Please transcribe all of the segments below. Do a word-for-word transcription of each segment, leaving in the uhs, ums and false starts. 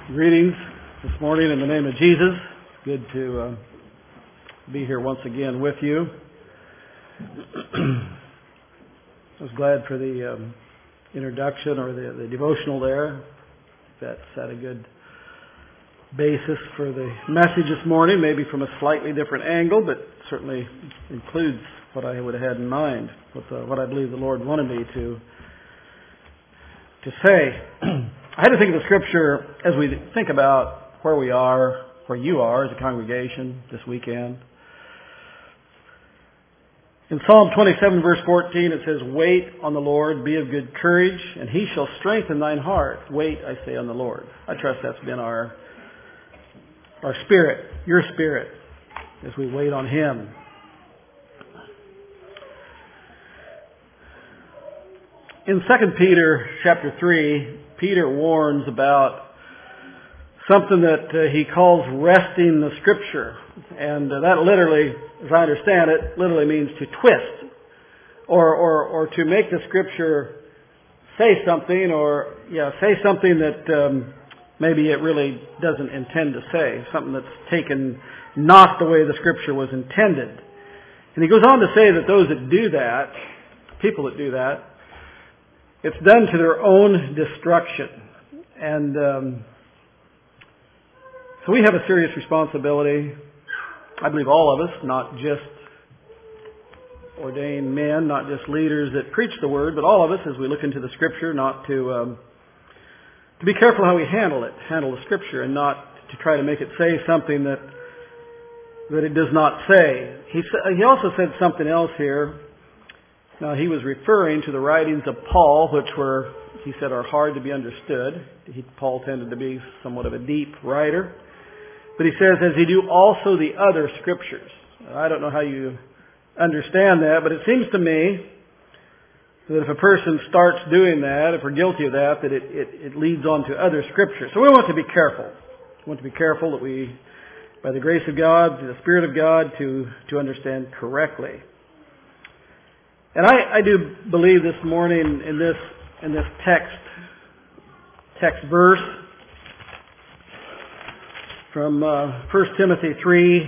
Greetings this morning in the name of Jesus. Good to uh, be here once again with you. I was glad for the um, introduction or the, the devotional there. That set a good basis for the message this morning, maybe from a slightly different angle, but certainly includes what I would have had in mind, what, the, what I believe the Lord wanted me to, to say. I had to think of the Scripture as we think about where we are, where you are as a congregation this weekend. In Psalm twenty-seven, verse fourteen, it says, "Wait on the Lord, be of good courage, and He shall strengthen thine heart. Wait, I say, on the Lord." I trust that's been our, our spirit, your spirit, as we wait on Him. In Second Peter chapter three, Peter warns about something that uh, he calls resting the Scripture. And uh, that literally, as I understand it, literally means to twist or, or, or to make the Scripture say something or yeah, say something that um, maybe it really doesn't intend to say, something that's taken not the way the Scripture was intended. And he goes on to say that those that do that, people that do that, it's done to their own destruction. And um, so we have a serious responsibility. I believe all of us, not just ordained men, not just leaders that preach the Word, but all of us as we look into the Scripture, not to um, to be careful how we handle it, handle the Scripture, and not to try to make it say something that that it does not say. He he also said something else here. Now, he was referring to the writings of Paul, which were, he said, are hard to be understood. He, Paul tended to be somewhat of a deep writer. But he says, as he do also the other Scriptures. I don't know how you understand that, but it seems to me that if a person starts doing that, if we're guilty of that, that it, it, it leads on to other Scriptures. So we want to be careful. We want to be careful that we, by the grace of God, the Spirit of God, to, to understand correctly. And I, I do believe this morning in this in this text text verse from uh, First Timothy three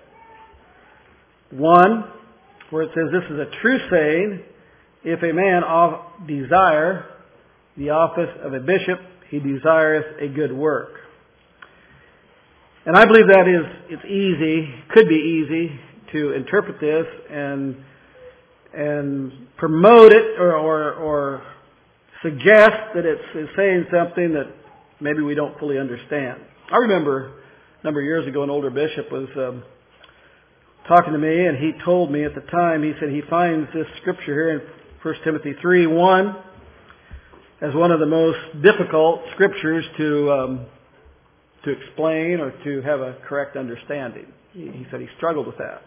one, where it says, "This is a true saying: if a man desire the office of a bishop, he desireth a good work." And I believe that is it's easy, could be easy to interpret this and. and promote it or, or, or suggest that it's, it's saying something that maybe we don't fully understand. I remember a number of years ago an older bishop was um, talking to me, and he told me at the time, he said he finds this scripture here in First Timothy three one as one of the most difficult scriptures to um, to explain or to have a correct understanding. He, he said he struggled with that.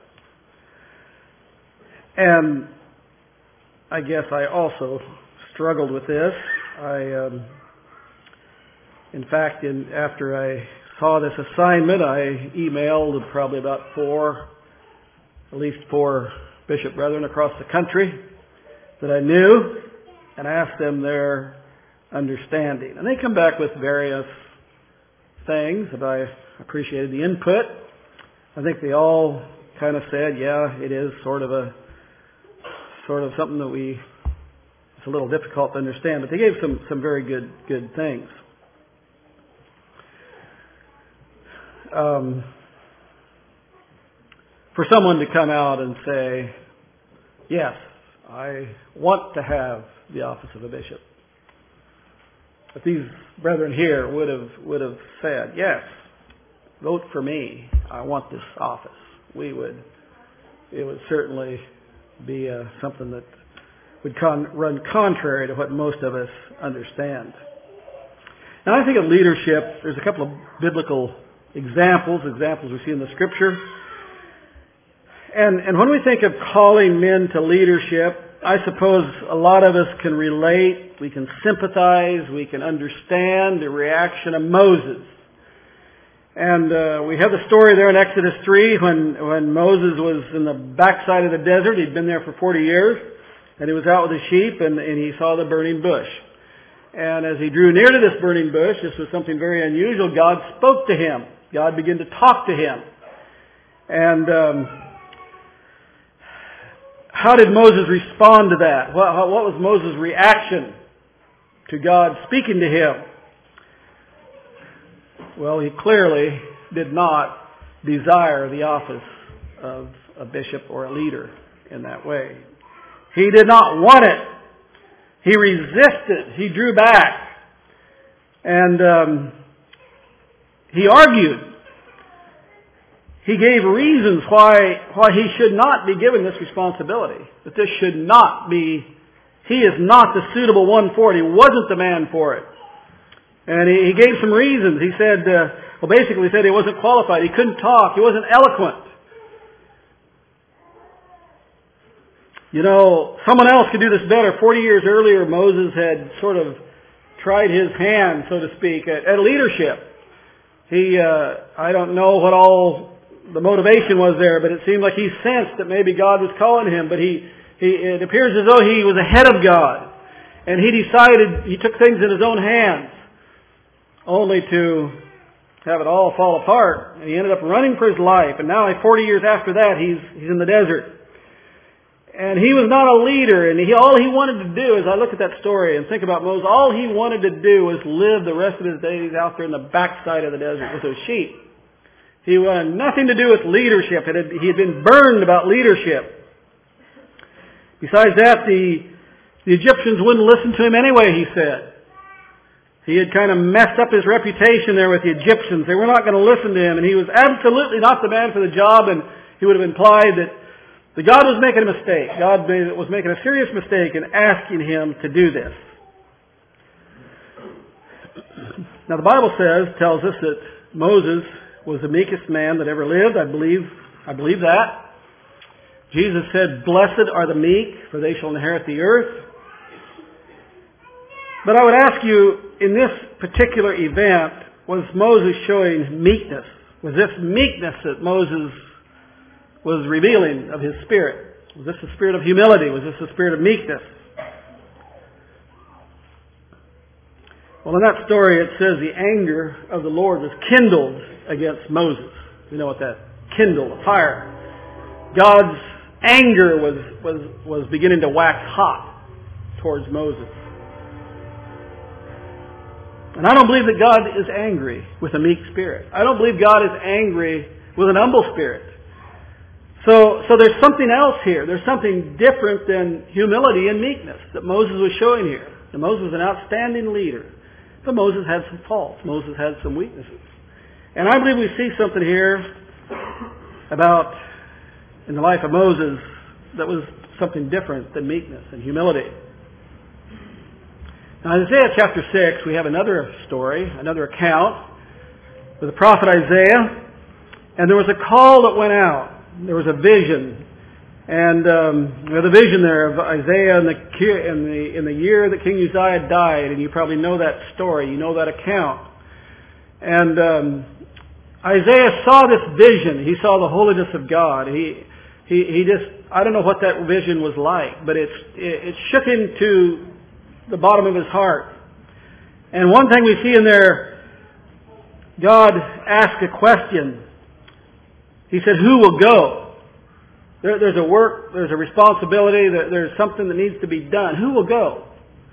And I guess I also struggled with this. I, um, in fact, in, after I saw this assignment, I emailed probably about four, at least four bishop brethren across the country that I knew, and asked them their understanding. And they come back with various things that I appreciated the input. I think they all kind of said, yeah, it is sort of a sort of something that we, it's a little difficult to understand, but they gave some, some very good, good things. Um, for someone to come out and say, yes, I want to have the office of a bishop. If these brethren here would have, would have said, yes, vote for me, I want this office, we would, it would certainly be uh, something that would con- run contrary to what most of us understand. And I think of leadership, there's a couple of biblical examples, examples we see in the Scripture. And, and when we think of calling men to leadership, I suppose a lot of us can relate, we can sympathize, we can understand the reaction of Moses. And uh, we have the story there in Exodus three when, when Moses was in the backside of the desert. He'd been there for forty years. And he was out with his sheep and, and he saw the burning bush. And as he drew near to this burning bush, this was something very unusual, God spoke to him. God began to talk to him. And um, how did Moses respond to that? What, what was Moses' reaction to God speaking to him? Well, he clearly did not desire the office of a bishop or a leader in that way. He did not want it. He resisted. He drew back. And um, he argued. He gave reasons why, why he should not be given this responsibility. That this should not be, he is not the suitable one for it. He wasn't the man for it. And he, he gave some reasons. He said, uh, well basically he said he wasn't qualified. He couldn't talk. He wasn't eloquent. You know, someone else could do this better. Forty years earlier, Moses had sort of tried his hand, so to speak, at, at leadership. He, uh, I don't know what all the motivation was there, but it seemed like he sensed that maybe God was calling him, but he, he, it appears as though he was ahead of God. And he decided, he took things in his own hands, only to have it all fall apart. And he ended up running for his life. And now, like forty years after that, he's, he's in the desert. And he was not a leader, and he, all he wanted to do, as I look at that story and think about Moses, all he wanted to do was live the rest of his days out there in the backside of the desert with those sheep. He wanted nothing to do with leadership. It had, he had been burned about leadership. Besides that, the, the Egyptians wouldn't listen to him anyway, he said. He had kind of messed up his reputation there with the Egyptians. They were not going to listen to him, and he was absolutely not the man for the job, and he would have implied that But God was making a mistake. God was making a serious mistake in asking him to do this. Now the Bible says, tells us that Moses was the meekest man that ever lived. I believe, I believe that. Jesus said, "Blessed are the meek, for they shall inherit the earth." But I would ask you, in this particular event, was Moses showing meekness? Was this meekness that Moses was revealing of his spirit? Was this a spirit of humility? Was this a spirit of meekness? Well, in that story it says the anger of the Lord was kindled against Moses. You know what that kindled, a fire. God's anger was, was, was beginning to wax hot towards Moses. And I don't believe that God is angry with a meek spirit. I don't believe God is angry with an humble spirit. So, so there's something else here. There's something different than humility and meekness that Moses was showing here. And Moses was an outstanding leader. But Moses had some faults. Moses had some weaknesses. And I believe we see something here about, in the life of Moses, that was something different than meekness and humility. Now in Isaiah chapter six, we have another story, another account with the prophet Isaiah. And there was a call that went out. There was a vision, and um, the vision there of Isaiah in the, in the in the year that King Uzziah died, and you probably know that story, you know that account. And um, Isaiah saw this vision. He saw the holiness of God. He he he just I don't know what that vision was like, but it's it, it shook him to the bottom of his heart. And one thing we see in there, God asked a question. He said, "Who will go?" There, there's a work, there's a responsibility, there, there's something that needs to be done. Who will go?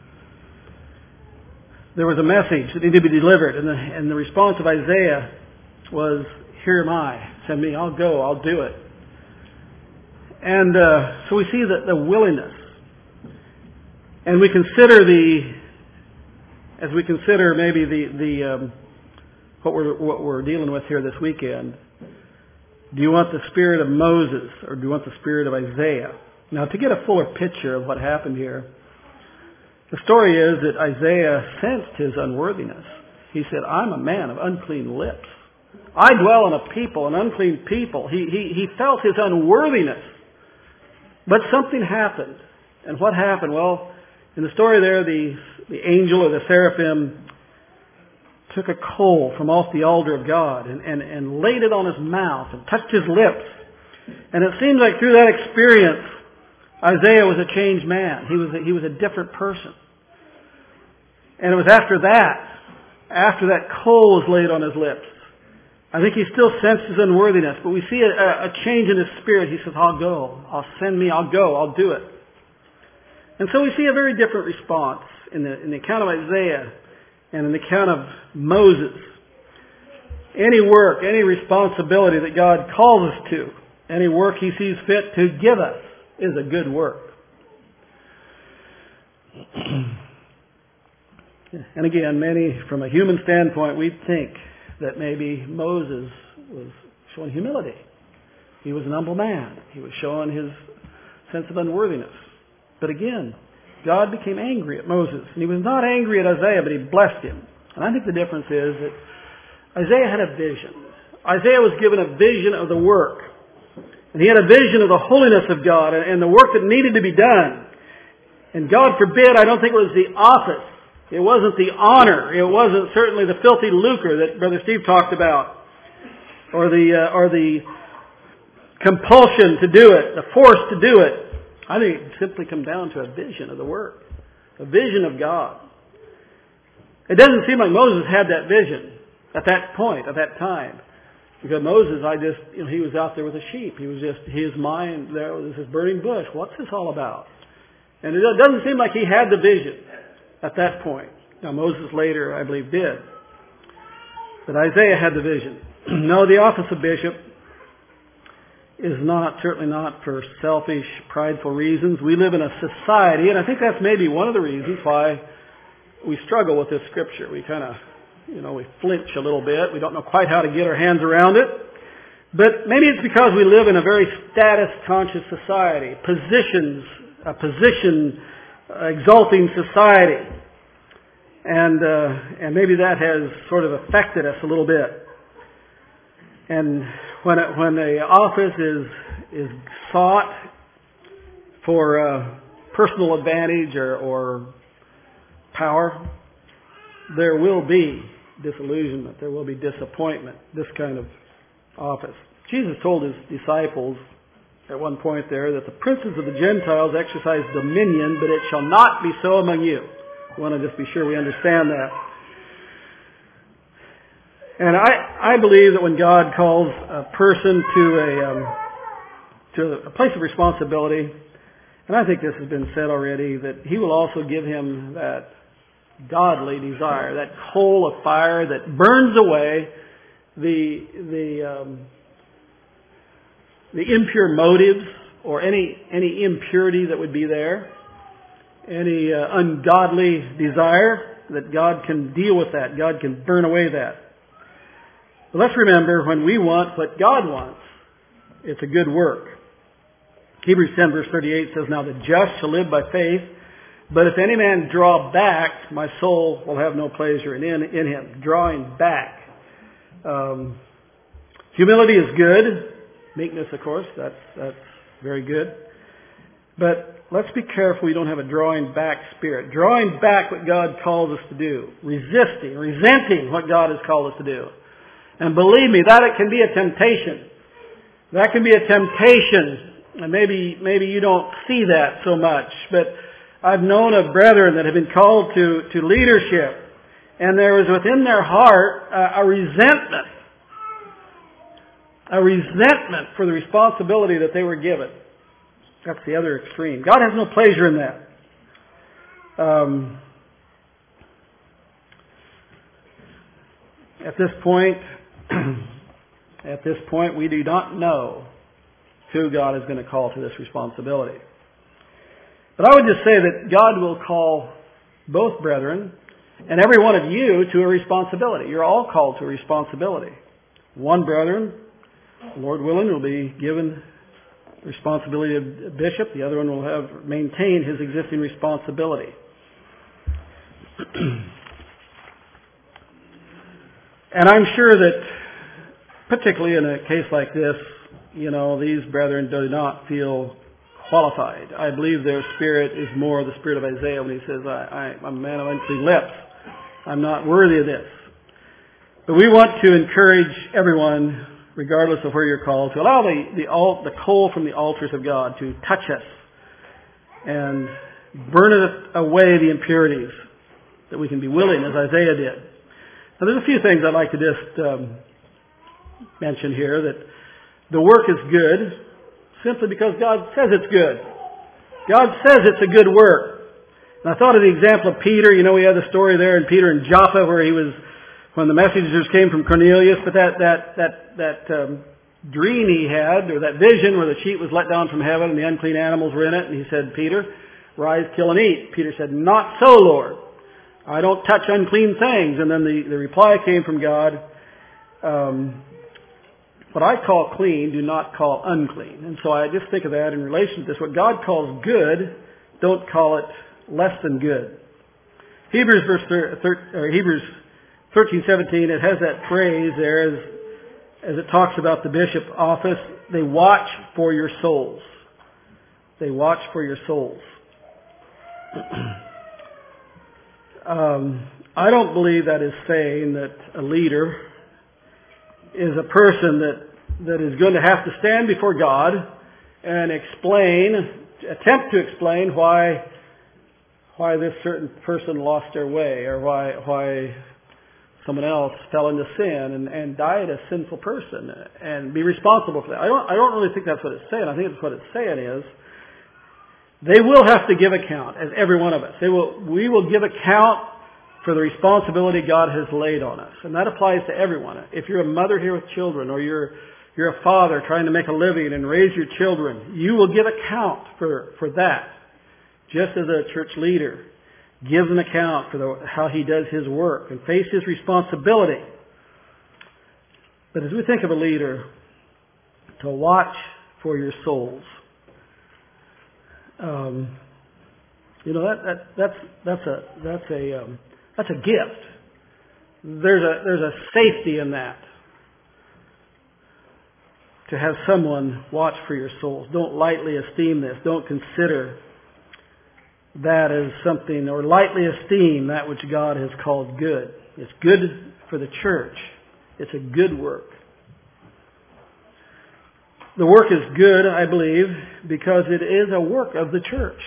There was a message that needed to be delivered, and the, and the response of Isaiah was, "Here am I. Send me. I'll go. I'll do it." And uh, so we see that the willingness, and we consider the, as we consider maybe the the um, what we're what we're dealing with here this weekend. Do you want the spirit of Moses, or do you want the spirit of Isaiah? Now, to get a fuller picture of what happened here, the story is that Isaiah sensed his unworthiness. He said, "I'm a man of unclean lips. I dwell in a people, an unclean people." He, he, he felt his unworthiness. But something happened. And what happened? Well, in the story there, the, the angel or the seraphim took a coal from off the altar of God and, and, and laid it on his mouth and touched his lips. And it seems like through that experience, Isaiah was a changed man. He was a, he was a different person. And it was after that, after that coal was laid on his lips, I think he still senses unworthiness, but we see a, a change in his spirit. He says, I'll go. I'll send me. I'll go. I'll do it. And so we see a very different response in the, in the account of Isaiah and in the account of Moses. Any work, any responsibility that God calls us to, any work He sees fit to give us is a good work. And again, many, from a human standpoint, we'd think that maybe Moses was showing humility. He was an humble man. He was showing his sense of unworthiness. But again, God became angry at Moses. And He was not angry at Isaiah, but He blessed him. And I think the difference is that Isaiah had a vision. Isaiah was given a vision of the work. And he had a vision of the holiness of God and the work that needed to be done. And God forbid, I don't think it was the office. It wasn't the honor. It wasn't certainly the filthy lucre that Brother Steve talked about. Or the, uh, or the compulsion to do it, the force to do it. I think it simply comes down to a vision of the work. A vision of God. It doesn't seem like Moses had that vision at that point, at that time. Because Moses, I just, you know, he was out there with the sheep. He was just, his mind, there was this burning bush. What's this all about? And it doesn't seem like he had the vision at that point. Now Moses later, I believe, did. But Isaiah had the vision. No, the office of bishop is not, certainly not for selfish, prideful reasons. We live in a society, and I think that's maybe one of the reasons why we struggle with this scripture. We kind of, you know, we flinch a little bit. We don't know quite how to get our hands around it. But maybe it's because we live in a very status-conscious society. Positions, a position uh, exalting society. And, uh, and maybe that has sort of affected us a little bit. And when it, when the office is, is sought for uh, personal advantage or, or power, there will be disillusionment. There will be disappointment. This kind of office. Jesus told His disciples at one point there that the princes of the Gentiles exercise dominion, but it shall not be so among you. I want to just be sure we understand that. And I, I believe that when God calls a person to a um, to a place of responsibility, and I think this has been said already, that He will also give him that godly desire, that coal of fire that burns away the the um, the impure motives or any any impurity that would be there, any uh, ungodly desire. That God can deal with that. God can burn away that. But let's remember, when we want what God wants, it's a good work. Hebrews ten verse thirty-eight says, "Now the just shall live by faith. But if any man draw back, my soul will have no pleasure in, in him." Drawing back. Um, humility is good. Meekness, of course, that's, that's very good. But let's be careful we don't have a drawing back spirit. Drawing back what God calls us to do. Resisting, resenting what God has called us to do. And believe me, that it can be a temptation. That can be a temptation. And maybe, maybe you don't see that so much, but I've known of brethren that have been called to, to leadership, and there was within their heart a, a resentment. A resentment for the responsibility that they were given. That's the other extreme. God has no pleasure in that. Um, at this point, at this point, we do not know who God is going to call to this responsibility. But I would just say that God will call both brethren and every one of you to a responsibility. You're all called to a responsibility. One brethren, Lord willing, will be given the responsibility of bishop. The other one will have maintained his existing responsibility. And I'm sure that, particularly in a case like this, you know, these brethren do not feel qualified. I believe their spirit is more the spirit of Isaiah when he says, I, I, I'm a man of unclean lips. I'm not worthy of this. But we want to encourage everyone, regardless of where you're called, to allow the, the, the coal from the altars of God to touch us and burn away the impurities that we can be willing as Isaiah did. Now there's a few things I'd like to just um, mention here, that the work is good simply because God says it's good. God says it's a good work. And I thought of the example of Peter. You know, we had the story there in Peter and Joppa where he was, when the messengers came from Cornelius, but that, that, that, that um, dream he had, or that vision where the sheet was let down from heaven and the unclean animals were in it, and he said, Peter, rise, kill and eat. Peter said, not so, Lord. I don't touch unclean things. And then the, the reply came from God, um, what I call clean, do not call unclean. And so I just think of that in relation to this. What God calls good, don't call it less than good. Hebrews verse thir- thir- or Hebrews thirteen seventeen, it has that phrase there as, as it talks about the bishop office. They watch for your souls. They watch for your souls. um, I don't believe that is saying that a leader is a person that, that is going to have to stand before God and explain, attempt to explain why why this certain person lost their way, or why why someone else fell into sin and, and died a sinful person, and be responsible for that. I don't I don't really think that's what it's saying. I think it's what it's saying is they will have to give account, as every one of us. They will we will give account for the responsibility God has laid on us. And that applies to everyone. If you're a mother here with children, or you're you're a father trying to make a living and raise your children, you will give account for, for that. Just as a church leader gives an account for the, how he does his work and face his responsibility. But as we think of a leader, to watch for your souls, um, you know that, that that's that's a that's a um, that's a gift. There's a there's a safety in that. To have someone watch for your souls. Don't lightly esteem this. Don't consider that as something, or lightly esteem that which God has called good. It's good for the church. It's a good work. The work is good, I believe, because it is a work of the church.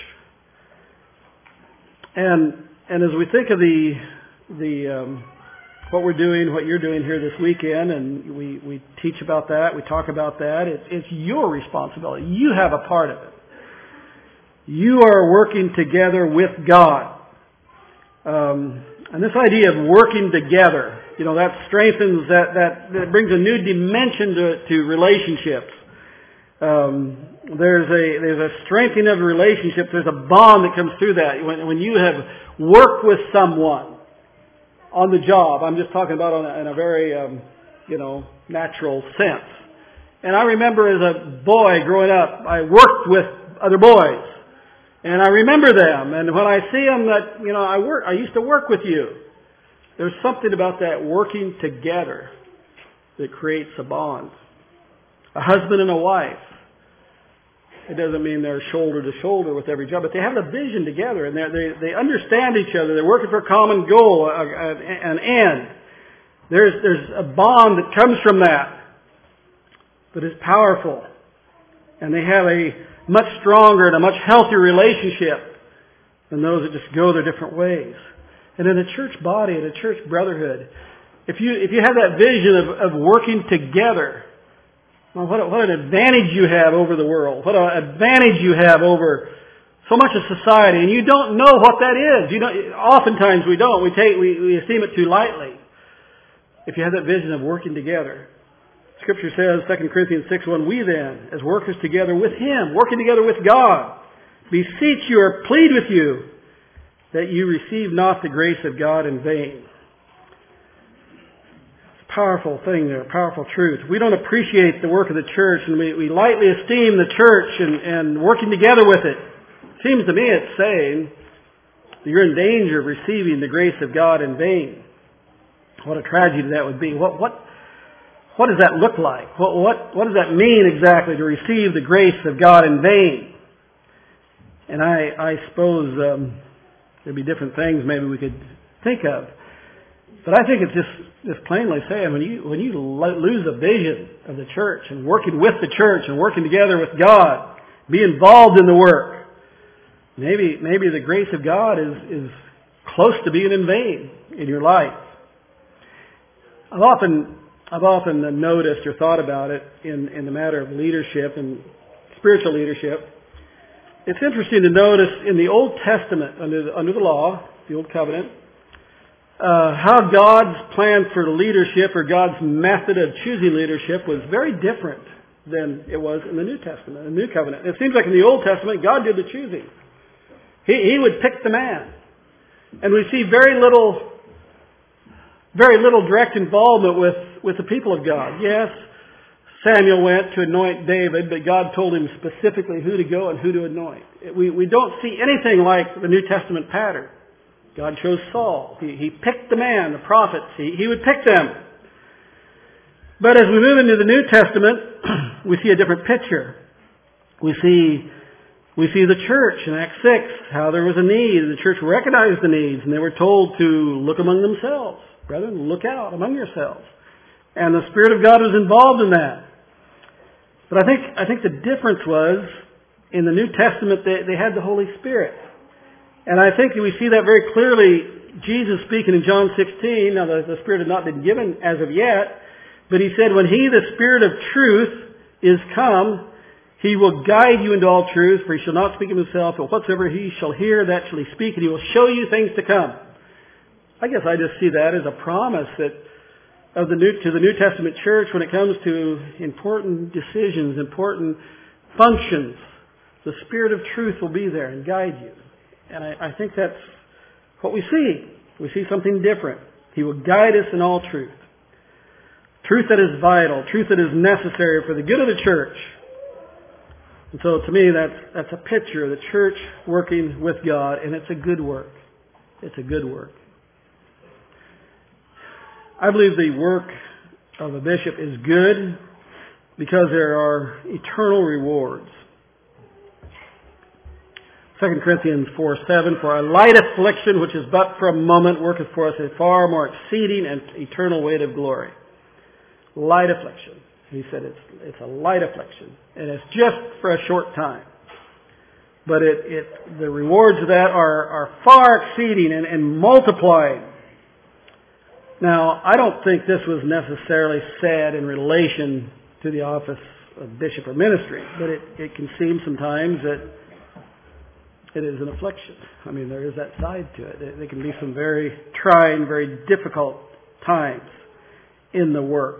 And and as we think of the the um, what we're doing, what you're doing here this weekend, and we, we teach about that, we talk about that, it's, it's your responsibility. You have a part of it. You are working together with God. Um, and this idea of working together, you know, that strengthens, that, that, that brings a new dimension to, to relationships. Um, there's a, there's a strengthening of relationships. There's a bond that comes through that. When, when you have worked with someone on the job, I'm just talking about on a, in a very, um, you know, natural sense. And I remember as a boy growing up, I worked with other boys. And I remember them. And when I see them, that, you know, I work, I used to work with you. There's something about that working together that creates a bond. A husband and a wife. It doesn't mean they're shoulder to shoulder with every job, but they have a vision together, and they they understand each other. They're working for a common goal, a, a, an end. There's there's a bond that comes from that that is powerful, and they have a much stronger and a much healthier relationship than those that just go their different ways. And in a church body, in a church brotherhood, if you if you have that vision of, of working together, well, what, what an advantage you have over the world. What an advantage you have over so much of society. And you don't know what that is. You don't, oftentimes we don't. We take, we, we esteem it too lightly. If you have that vision of working together. Scripture says, Second Corinthians six one, we then, as workers together with Him, working together with God, beseech you or plead with you that you receive not the grace of God in vain. Powerful thing there, powerful truth. We don't appreciate the work of the church, and we, we lightly esteem the church and, and working together with it. Seems to me it's saying that you're in danger of receiving the grace of God in vain. What a tragedy that would be. What what what does that look like? What what what does that mean exactly to receive the grace of God in vain? And I I suppose um, there'd be different things maybe we could think of. But I think it's just, just plainly saying when you when you lose a vision of the church and working with the church and working together with God, be involved in the work. Maybe maybe the grace of God is is close to being in vain in your life. I've often, I've often noticed or thought about it in, in the matter of leadership and spiritual leadership. It's interesting to notice in the Old Testament, under the, under the law, the Old Covenant, uh, how God's plan for leadership or God's method of choosing leadership was very different than it was in the New Testament, the New Covenant. It seems like in the Old Testament, God did the choosing. He, he would pick the man. And we see very little, very little direct involvement with, with the people of God. Yes, Samuel went to anoint David, but God told him specifically who to go and who to anoint. We, we don't see anything like the New Testament pattern. God chose Saul. He, he picked the man, the prophets. He, he would pick them. But as we move into the New Testament, we see a different picture. We see, we see the church in Acts six, how there was a need, and the church recognized the needs, and they were told to look among themselves, rather than look out among yourselves. And the Spirit of God was involved in that. But I think, I think the difference was, in the New Testament, they, they had the Holy Spirit. And I think we see that very clearly, Jesus speaking in John sixteen, now the, the Spirit had not been given as of yet, but He said, when He, the Spirit of truth, is come, He will guide you into all truth, for He shall not speak of Himself, but whatsoever He shall hear, that shall He speak, and He will show you things to come. I guess I just see that as a promise that of the new, to the New Testament church when it comes to important decisions, important functions. The Spirit of truth will be there and guide you. And I, I think that's what we see. We see something different. He will guide us in all truth. Truth that is vital. Truth that is necessary for the good of the church. And so to me that's, that's a picture of the church working with God, and it's a good work. It's a good work. I believe the work of a bishop is good because there are eternal rewards. Second Corinthians four seven, for a light affliction which is but for a moment worketh for us a far more exceeding and eternal weight of glory. Light affliction. He said it's it's a light affliction. And it's just for a short time. But it, it the rewards of that are, are far exceeding and, and multiplying. Now, I don't think this was necessarily said in relation to the office of bishop or ministry, but it, it can seem sometimes that it is an affliction. I mean, there is that side to it. There can be some very trying, very difficult times in the work.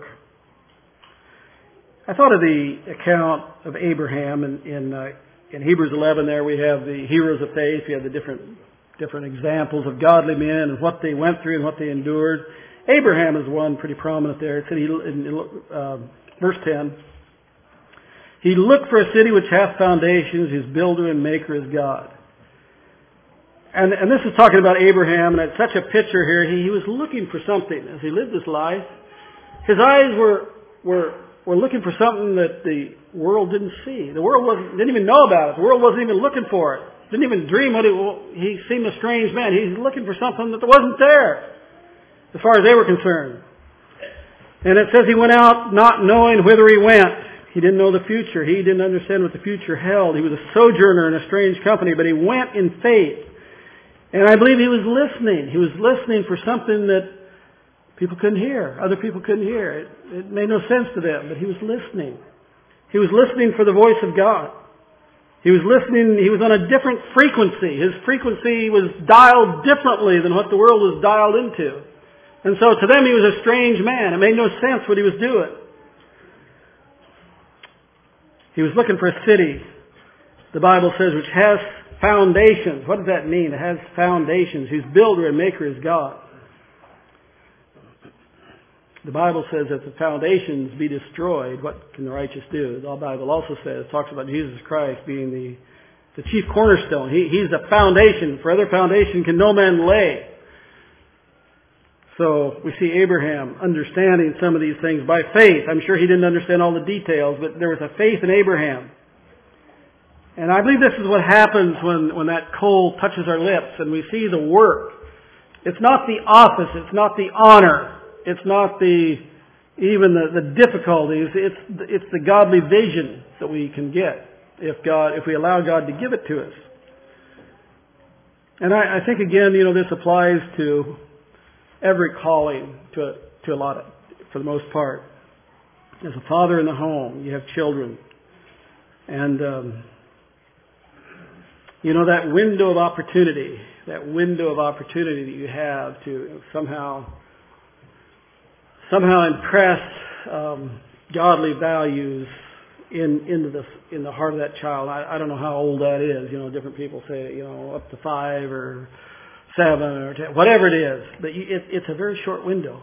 I thought of the account of Abraham in in, uh, in Hebrews eleven. There we have the heroes of faith. We have the different different examples of godly men and what they went through and what they endured. Abraham is one pretty prominent there. It said he, in uh, verse ten, he looked for a city which hath foundations, whose builder and maker is God. And, and this is talking about Abraham, and it's such a picture here. He, he was looking for something as he lived his life. His eyes were were were looking for something that the world didn't see. The world wasn't, didn't even know about it. The world wasn't even looking for it. Didn't even dream what it. He seemed a strange man. He's looking for something that wasn't there, as far as they were concerned. And it says he went out not knowing whither he went. He didn't know the future. He didn't understand what the future held. He was a sojourner in a strange company, but he went in faith. And I believe he was listening. He was listening for something that people couldn't hear. Other people couldn't hear. It, it made no sense to them, but he was listening. He was listening for the voice of God. He was listening. He was on a different frequency. His frequency was dialed differently than what the world was dialed into. And so to them he was a strange man. It made no sense what he was doing. He was looking for a city, the Bible says, which has foundations. What does that mean? It has foundations, whose builder and maker is God. The Bible says that the foundations be destroyed, what can the righteous do? The Bible also says, talks about Jesus Christ being the, the chief cornerstone. He, he's the foundation. For other foundation can no man lay. So we see Abraham understanding some of these things by faith. I'm sure he didn't understand all the details, but there was a faith in Abraham. And I believe this is what happens when, when that coal touches our lips and we see the work. It's not the office, it's not the honor, it's not the even the, the difficulties, it's it's the godly vision that we can get if God if we allow God to give it to us. And I, I think again, you know, this applies to every calling to a, to a lot of, for the most part. As a father in the home, you have children. And, um, you know, that window of opportunity, that window of opportunity that you have to somehow, somehow impress um, godly values in into the in the heart of that child. I, I don't know how old that is. You know, different people say, you know, up to five or seven or ten, whatever it is. But you, it, it's a very short window.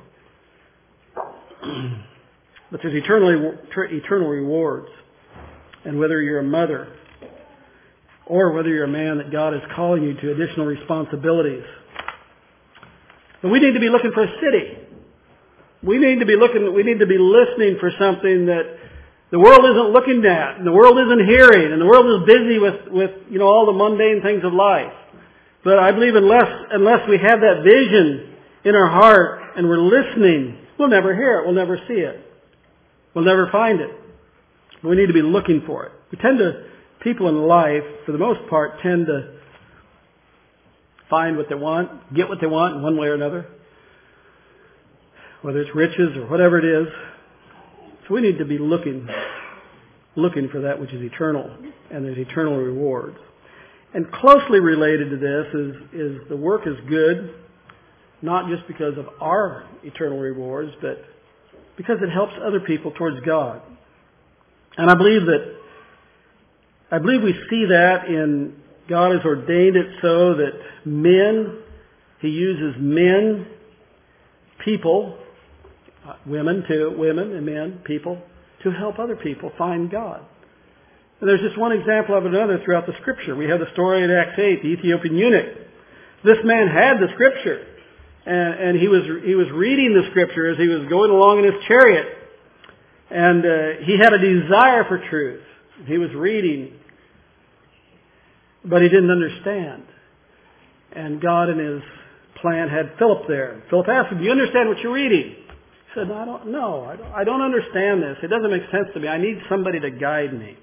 But there's eternally eternal rewards. And whether you're a mother or whether you're a man that God is calling you to additional responsibilities. But we need to be looking for a city. We need to be looking, we need to be listening for something that the world isn't looking at, and the world isn't hearing, and the world is busy with, with, you know, all the mundane things of life. But I believe unless, unless we have that vision in our heart and we're listening, we'll never hear it, we'll never see it. We'll never find it. We need to be looking for it. We tend to, people in life, for the most part, tend to find what they want, get what they want in one way or another. Whether it's riches or whatever it is. So we need to be looking, looking for that which is eternal. And there's eternal rewards. And closely related to this is, is the work is good, not just because of our eternal rewards, but because it helps other people towards God. And I believe that, I believe we see that in, God has ordained it so that men, He uses men, people, women too, women and men, people, to help other people find God. And there's just one example of another throughout the Scripture. We have the story in Acts eight, the Ethiopian eunuch. This man had the Scripture, and, and he was he was reading the Scripture as he was going along in his chariot, and uh, he had a desire for truth. He was reading, but he didn't understand. And God in His plan had Philip there. Philip asked him, "Do you understand what you're reading?" He said, "No, I don't. No, I don't, I don't understand this. It doesn't make sense to me. I need somebody to guide me."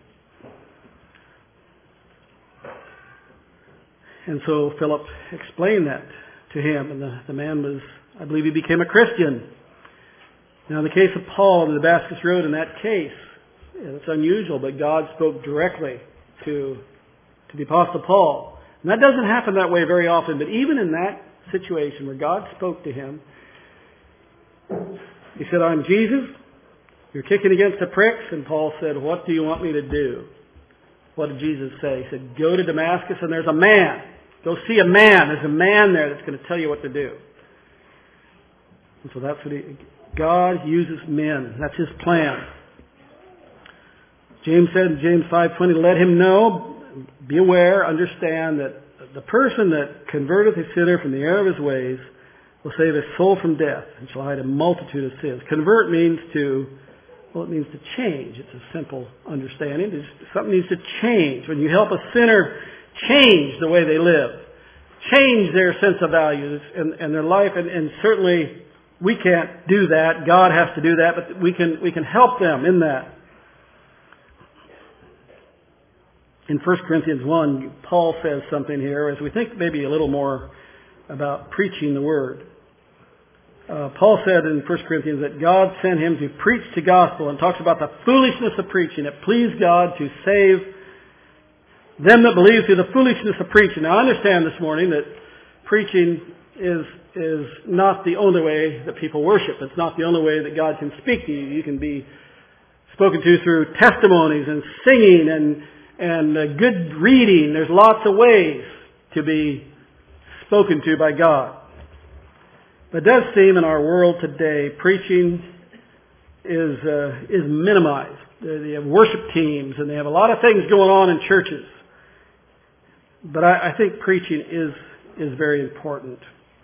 And so Philip explained that to him, and the, the man was, I believe he became a Christian. Now in the case of Paul on the Damascus Road, in that case, it's unusual, but God spoke directly to, to the Apostle Paul. And that doesn't happen that way very often, but even in that situation where God spoke to him, he said, "I'm Jesus, you're kicking against the pricks," and Paul said, "What do you want me to do?" What did Jesus say? He said, "Go to Damascus and there's a man. Go see a man. There's a man there that's going to tell you what to do." And so that's what he, God uses men. That's His plan. James said in James five twenty, "Let him know, be aware, understand that the person that converteth a sinner from the error of his ways will save his soul from death and shall hide a multitude of sins." Convert means to, well, it means to change. It's a simple understanding. It's, something needs to change. When you help a sinner change the way they live, change their sense of values and, and their life, and, and certainly we can't do that. God has to do that, but we can we can help them in that. In First Corinthians one, Paul says something here as we think maybe a little more about preaching the Word. Uh, Paul said in First Corinthians that God sent him to preach the gospel, and talks about the foolishness of preaching. It pleased God to save them that believe through the foolishness of preaching. Now I understand this morning that preaching is is not the only way that people worship. It's not the only way that God can speak to you. You can be spoken to through testimonies and singing and and uh, good reading. There's lots of ways to be spoken to by God. But it does seem in our world today, preaching is uh, is minimized. They have worship teams and they have a lot of things going on in churches. But I, I think preaching is is very important.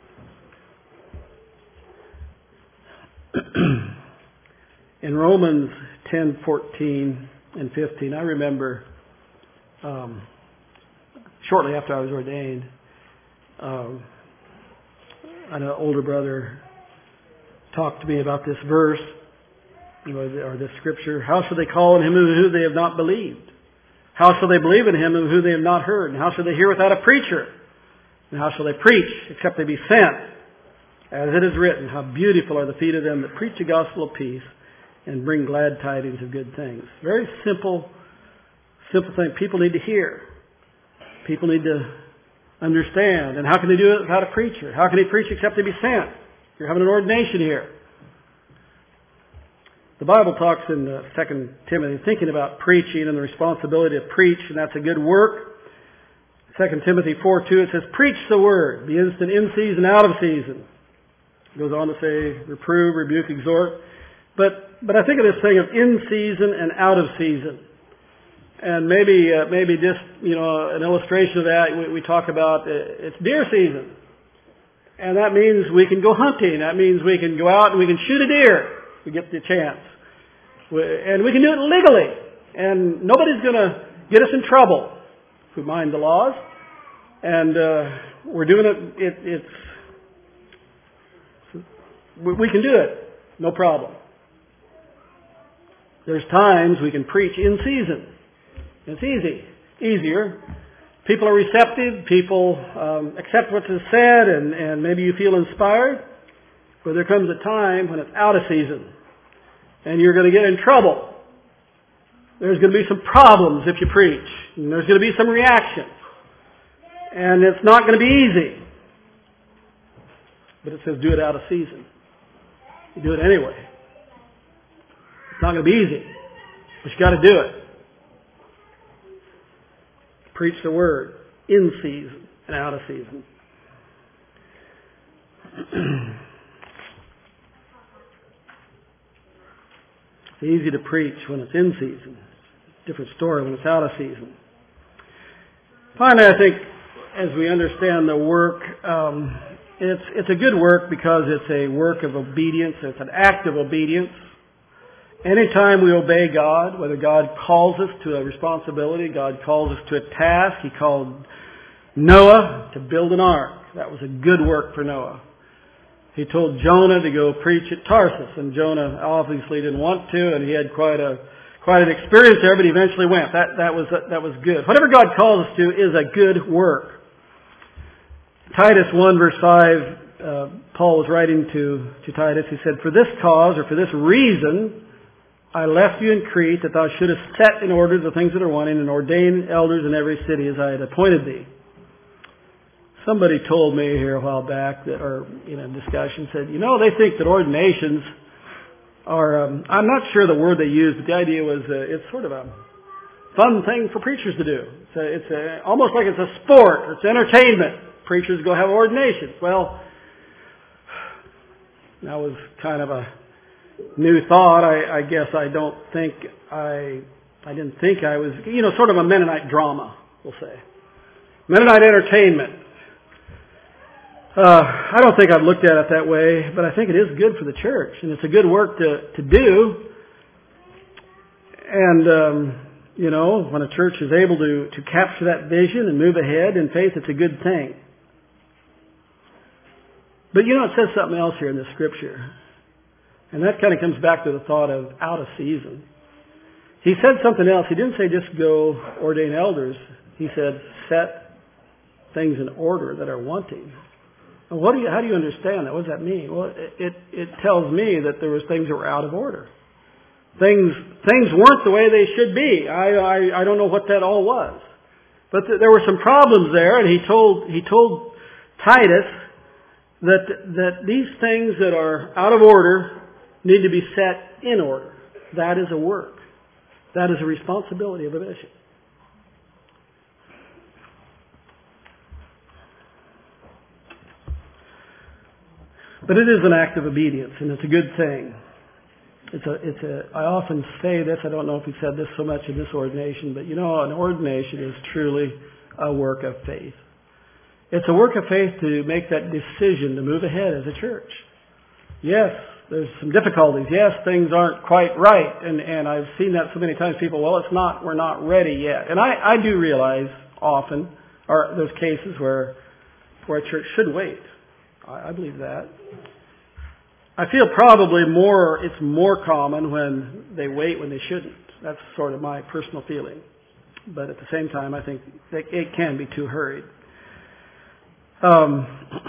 In Romans ten fourteen and fifteen, I remember um, shortly after I was ordained, um, an older brother talked to me about this verse, or this scripture. "How shall they call on Him who they have not believed? How shall they believe in Him who they have not heard? And how shall they hear without a preacher? And how shall they preach except they be sent? As it is written, how beautiful are the feet of them that preach the gospel of peace and bring glad tidings of good things. Very simple, simple thing people need to hear. People need to understand. And how can they do it without a preacher? How can they preach except they be sent? You're having an ordination here. The Bible talks in uh, Second Timothy, thinking about preaching and the responsibility to preach, and that's a good work. Second Timothy four two, it says, preach the word, be instant in season, out of season. It goes on to say, reprove, rebuke, exhort. But but I think of this thing of in season and out of season. And maybe uh, maybe just, you know, an illustration of that, we, we talk about uh, it's deer season. And that means we can go hunting. That means we can go out and we can shoot a deer. We get the chance. We, and we can do it legally. And nobody's going to get us in trouble if we mind the laws. And uh, we're doing it, it it's, we, we can do it. No problem. There's times we can preach in season. It's easy. Easier. People are receptive. People um, accept what is said, and, and maybe you feel inspired. But there comes a time when it's out of season, and you're going to get in trouble. There's going to be some problems if you preach, and there's going to be some reaction. And it's not going to be easy. But it says do it out of season. You do it anyway. It's not going to be easy, but you got to do it. Preach the word in season and out of season. It's easy to preach when it's in season. Different story when it's out of season. Finally, I think as we understand the work, um, it's it's a good work because it's a work of obedience. It's an act of obedience. Anytime we obey God, whether God calls us to a responsibility, God calls us to a task. He called Noah to build an ark. That was a good work for Noah. He told Jonah to go preach at Tarsus, and Jonah obviously didn't want to, and he had quite a quite an experience there, but he eventually went. That that was that was good. Whatever God calls us to is a good work. Titus one verse five, uh, Paul was writing to to Titus. He said, "For this cause, or for this reason, I left you in Crete, that thou shouldest set in order the things that are wanting, and ordain elders in every city as I had appointed thee." Somebody told me here a while back, that, or in a discussion, said, you know, they think that ordinations are, um, I'm not sure the word they used, but the idea was uh, it's sort of a fun thing for preachers to do. It's, a, it's a, almost like it's a sport, or it's entertainment. Preachers go have ordinations. Well, that was kind of a new thought. I, I guess I don't think I, I didn't think I was, you know, sort of a Mennonite drama, we'll say. Mennonite entertainment. Uh, I don't think I've looked at it that way, but I think it is good for the church, and it's a good work to, to do. And, um, you know, when a church is able to, to capture that vision and move ahead in faith, it's a good thing. But, you know, it says something else here in the scripture. And that kind of comes back to the thought of out of season. He said something else. He didn't say just go ordain elders. He said set things in order that are wanting. Well, what do you, how do you understand that? What does that mean? Well, it, it, it tells me that there was things that were out of order. Things things weren't the way they should be. I, I, I don't know what that all was. But th- there were some problems there, and he told he told Titus that that these things that are out of order need to be set in order. That is a work. That is a responsibility of a bishop. But it is an act of obedience, and it's a good thing. It's a, it's a, I often say this, I don't know if he said this so much in this ordination, but you know, an ordination is truly a work of faith. It's a work of faith to make that decision to move ahead as a church. Yes, there's some difficulties. Yes, things aren't quite right. And, and I've seen that so many times. People, well, it's not, we're not ready yet. And I, I do realize often, or there's cases where, where a church should wait. I, I believe that. I feel probably more, it's more common when they wait when they shouldn't. That's sort of my personal feeling. But at the same time, I think that it can be too hurried. Um,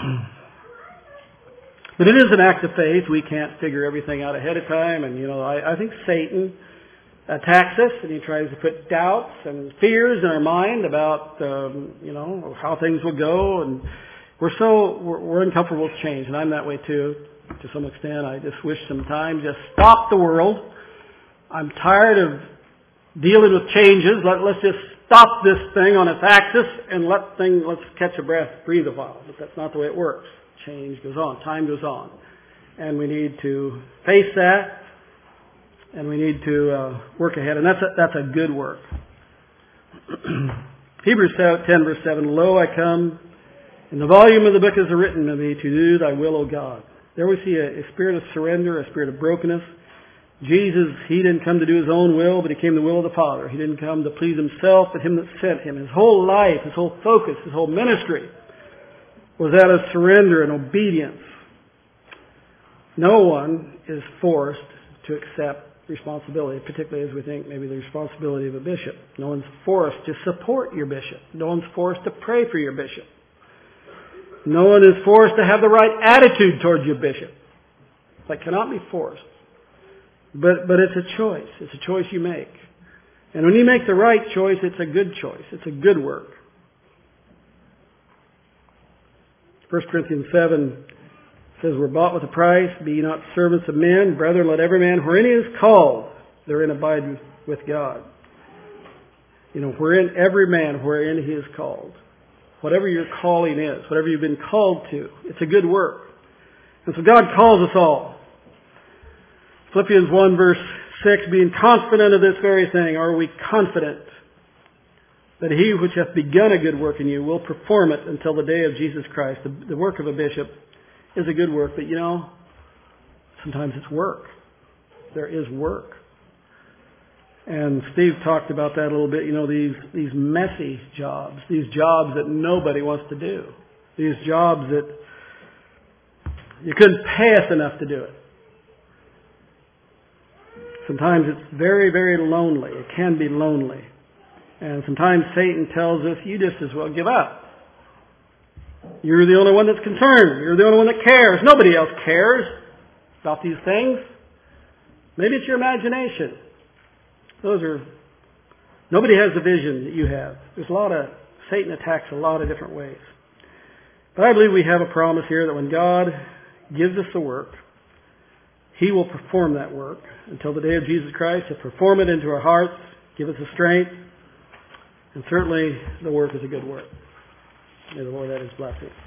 but it is an act of faith. We can't figure everything out ahead of time. And, you know, I, I think Satan attacks us and he tries to put doubts and fears in our mind about, um, you know, how things will go. And we're so, we're, we're uncomfortable with change. And I'm that way too, to some extent. I just wish some time just stop the world. I'm tired of dealing with changes. Let, let's just stop this thing on its axis and let thing, let's catch a breath, breathe a while. But that's not the way it works. Change goes on. Time goes on. And we need to face that. And we need to uh, work ahead. And that's a, that's a good work. Hebrews ten verse seven, Lo, I come, in the volume of the book is written of me to do thy will, O God. There we see a, a spirit of surrender, a spirit of brokenness. Jesus, He didn't come to do His own will, but He came to the will of the Father. He didn't come to please Himself, but Him that sent Him. His whole life, His whole focus, His whole ministry was that of surrender and obedience. No one is forced to accept responsibility, particularly as we think maybe the responsibility of a bishop. No one's forced to support your bishop. No one's forced to pray for your bishop. No one is forced to have the right attitude towards your bishop. That cannot be forced. But but it's a choice. It's a choice you make. And when you make the right choice, it's a good choice. It's a good work. First Corinthians seven says, we're bought with a price. Be ye not servants of men. Brethren, let every man, wherein he is called, therein abide with God. You know, wherein every man, wherein he is called. Whatever your calling is, whatever you've been called to, it's a good work. And so God calls us all. Philippians one verse six, being confident of this very thing, are we confident that he which hath begun a good work in you will perform it until the day of Jesus Christ. The, the work of a bishop is a good work, but you know, sometimes it's work. There is work. And Steve talked about that a little bit, you know, these, these messy jobs, these jobs that nobody wants to do, these jobs that you couldn't pay us enough to do it. Sometimes it's very, very lonely. It can be lonely. And sometimes Satan tells us, you just as well give up. You're the only one that's concerned. You're the only one that cares. Nobody else cares about these things. Maybe it's your imagination. Those are, nobody has the vision that you have. There's a lot of, Satan attacks a lot of different ways. But I believe we have a promise here that when God gives us the work, He will perform that work until the day of Jesus Christ. He'll perform it into our hearts, give us the strength, and certainly the work is a good work. May the Lord add His blessing.